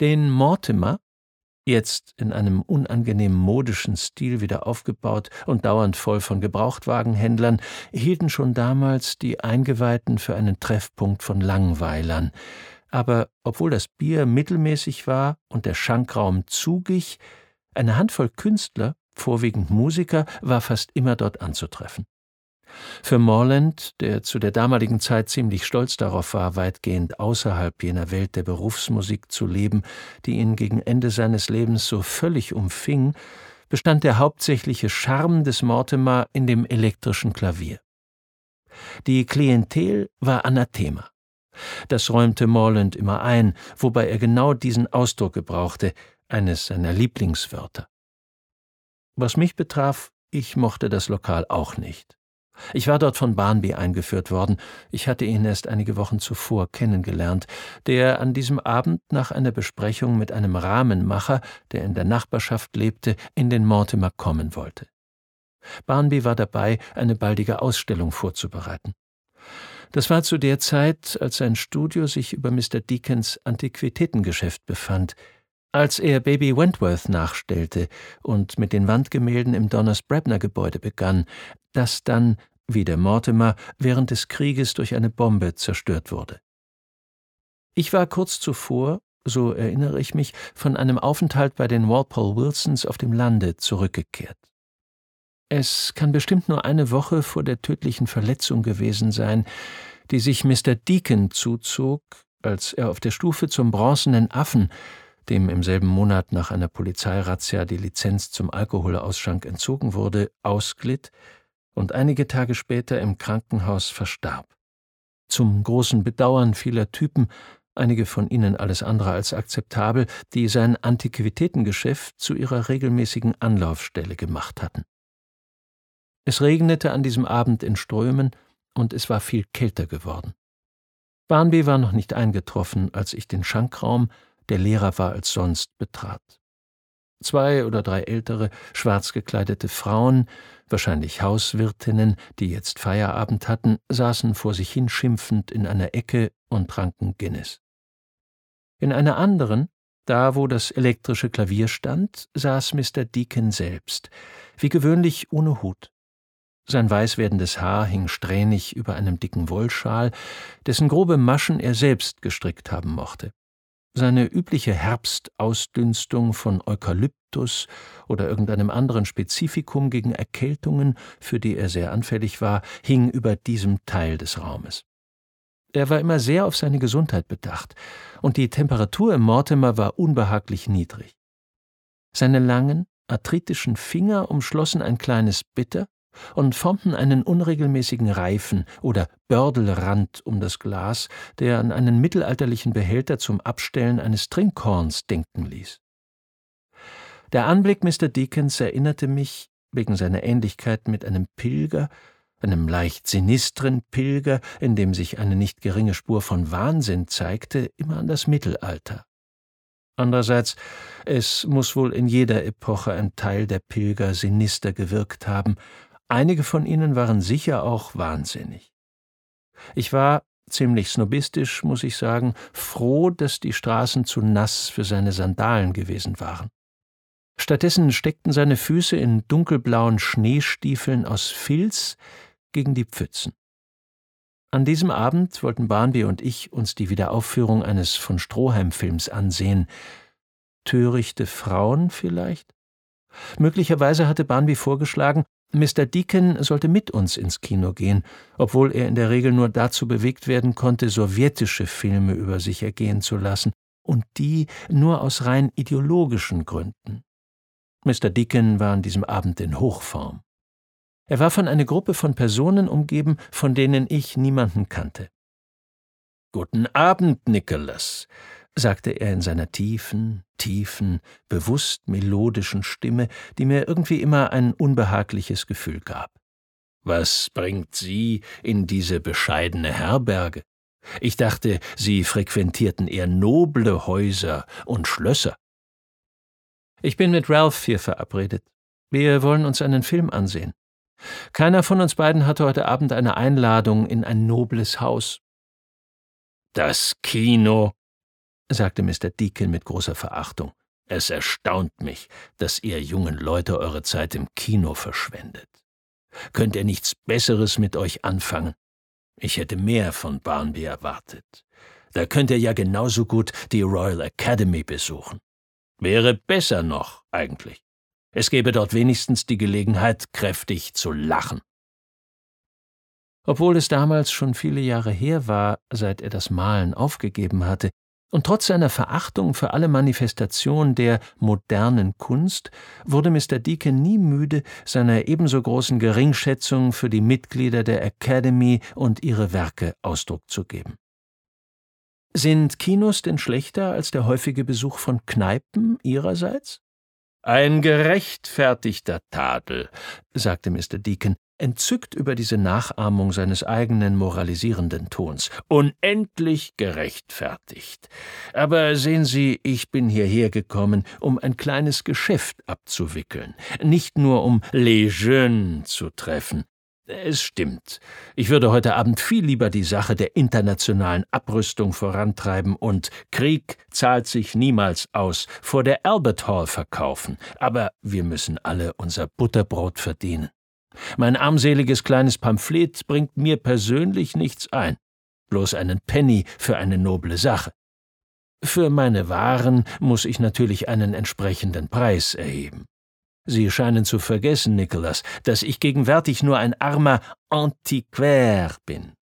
Den Mortimer, jetzt in einem unangenehm modischen Stil wieder aufgebaut und dauernd voll von Gebrauchtwagenhändlern, hielten schon damals die Eingeweihten für einen Treffpunkt von Langweilern. Aber obwohl das Bier mittelmäßig war und der Schankraum zugig, eine Handvoll Künstler, vorwiegend Musiker, war fast immer dort anzutreffen. Für Morland, der zu der damaligen Zeit ziemlich stolz darauf war, weitgehend außerhalb jener Welt der Berufsmusik zu leben, die ihn gegen Ende seines Lebens so völlig umfing, bestand der hauptsächliche Charme des Mortimer in dem elektrischen Klavier. Die Klientel war Anathema. Das räumte Morland immer ein, wobei er genau diesen Ausdruck gebrauchte, eines seiner Lieblingswörter. Was mich betraf, ich mochte das Lokal auch nicht. Ich war dort von Barnby eingeführt worden, ich hatte ihn erst einige Wochen zuvor kennengelernt, der an diesem Abend nach einer Besprechung mit einem Rahmenmacher, der in der Nachbarschaft lebte, in den Mortimer kommen wollte. Barnby war dabei, eine baldige Ausstellung vorzubereiten. Das war zu der Zeit, als sein Studio sich über Mr. Deakins Antiquitätengeschäft befand. Als er Baby Wentworth nachstellte und mit den Wandgemälden im Donners-Brebner-Gebäude begann, das dann, wie der Mortimer, während des Krieges durch eine Bombe zerstört wurde. Ich war kurz zuvor, so erinnere ich mich, von einem Aufenthalt bei den Walpole Wilsons auf dem Lande zurückgekehrt. Es kann bestimmt nur eine Woche vor der tödlichen Verletzung gewesen sein, die sich Mr. Deakin zuzog, als er auf der Stufe zum Bronzenen Affen, dem im selben Monat nach einer Polizeirazzia die Lizenz zum Alkoholausschank entzogen wurde, ausglitt und einige Tage später im Krankenhaus verstarb. Zum großen Bedauern vieler Typen, einige von ihnen alles andere als akzeptabel, die sein Antiquitätengeschäft zu ihrer regelmäßigen Anlaufstelle gemacht hatten. Es regnete an diesem Abend in Strömen und es war viel kälter geworden. Barnby war noch nicht eingetroffen, als ich den Schankraum, der leerer war als sonst, betrat. 2 oder 3 ältere, schwarz gekleidete Frauen, wahrscheinlich Hauswirtinnen, die jetzt Feierabend hatten, saßen vor sich hin schimpfend in einer Ecke und tranken Guinness. In einer anderen, da wo das elektrische Klavier stand, saß Mr. Deakin selbst, wie gewöhnlich ohne Hut. Sein weiß werdendes Haar hing strähnig über einem dicken Wollschal, dessen grobe Maschen er selbst gestrickt haben mochte. Seine übliche Herbstausdünstung von Eukalyptus oder irgendeinem anderen Spezifikum gegen Erkältungen, für die er sehr anfällig war, hing über diesem Teil des Raumes. Er war immer sehr auf seine Gesundheit bedacht, und die Temperatur im Mortimer war unbehaglich niedrig. Seine langen, arthritischen Finger umschlossen ein kleines Bitter und formten einen unregelmäßigen Reifen oder Bördelrand um das Glas, der an einen mittelalterlichen Behälter zum Abstellen eines Trinkhorns denken ließ. Der Anblick Mr. Deakins erinnerte mich, wegen seiner Ähnlichkeit mit einem Pilger, einem leicht sinistren Pilger, in dem sich eine nicht geringe Spur von Wahnsinn zeigte, immer an das Mittelalter. Andererseits, es muss wohl in jeder Epoche ein Teil der Pilger sinister gewirkt haben. Einige von ihnen waren sicher auch wahnsinnig. Ich war, ziemlich snobistisch, muss ich sagen, froh, dass die Straßen zu nass für seine Sandalen gewesen waren. Stattdessen steckten seine Füße in dunkelblauen Schneestiefeln aus Filz gegen die Pfützen. An diesem Abend wollten Barnby und ich uns die Wiederaufführung eines von Stroheim-Films ansehen. Törichte Frauen vielleicht? Möglicherweise hatte Barnby vorgeschlagen, Mr. Deakin sollte mit uns ins Kino gehen, obwohl er in der Regel nur dazu bewegt werden konnte, sowjetische Filme über sich ergehen zu lassen, und die nur aus rein ideologischen Gründen. Mr. Deakin war an diesem Abend in Hochform. Er war von einer Gruppe von Personen umgeben, von denen ich niemanden kannte. »Guten Abend, Nicholas«, sagte er in seiner tiefen, bewusst melodischen Stimme, die mir irgendwie immer ein unbehagliches Gefühl gab. »Was bringt Sie in diese bescheidene Herberge? Ich dachte, Sie frequentierten eher noble Häuser und Schlösser.« »Ich bin mit Ralph hier verabredet. Wir wollen uns einen Film ansehen. Keiner von uns beiden hatte heute Abend eine Einladung in ein nobles Haus.« »Das Kino«, sagte Mr. Deacon mit großer Verachtung. »Es erstaunt mich, dass ihr jungen Leute eure Zeit im Kino verschwendet. Könnt ihr nichts Besseres mit euch anfangen? Ich hätte mehr von Barnby erwartet. Da könnt ihr ja genauso gut die Royal Academy besuchen. Wäre besser noch, eigentlich. Es gäbe dort wenigstens die Gelegenheit, kräftig zu lachen.« Obwohl es damals schon viele Jahre her war, seit er das Malen aufgegeben hatte, und trotz seiner Verachtung für alle Manifestationen der modernen Kunst, wurde Mr. Deacon nie müde, seiner ebenso großen Geringschätzung für die Mitglieder der Academy und ihre Werke Ausdruck zu geben. »Sind Kinos denn schlechter als der häufige Besuch von Kneipen Ihrerseits?« »Ein gerechtfertigter Tadel«, sagte Mr. Deacon, entzückt über diese Nachahmung seines eigenen moralisierenden Tons. »Unendlich gerechtfertigt. Aber sehen Sie, ich bin hierher gekommen, um ein kleines Geschäft abzuwickeln, nicht nur um les jeunes zu treffen. Es stimmt, ich würde heute Abend viel lieber die Sache der internationalen Abrüstung vorantreiben und Krieg zahlt sich niemals aus vor der Albert Hall verkaufen, aber wir müssen alle unser Butterbrot verdienen. Mein armseliges kleines Pamphlet bringt mir persönlich nichts ein, bloß einen Penny für eine noble Sache. Für meine Waren muss ich natürlich einen entsprechenden Preis erheben. Sie scheinen zu vergessen, Nicholas, dass ich gegenwärtig nur ein armer Antiquaire bin.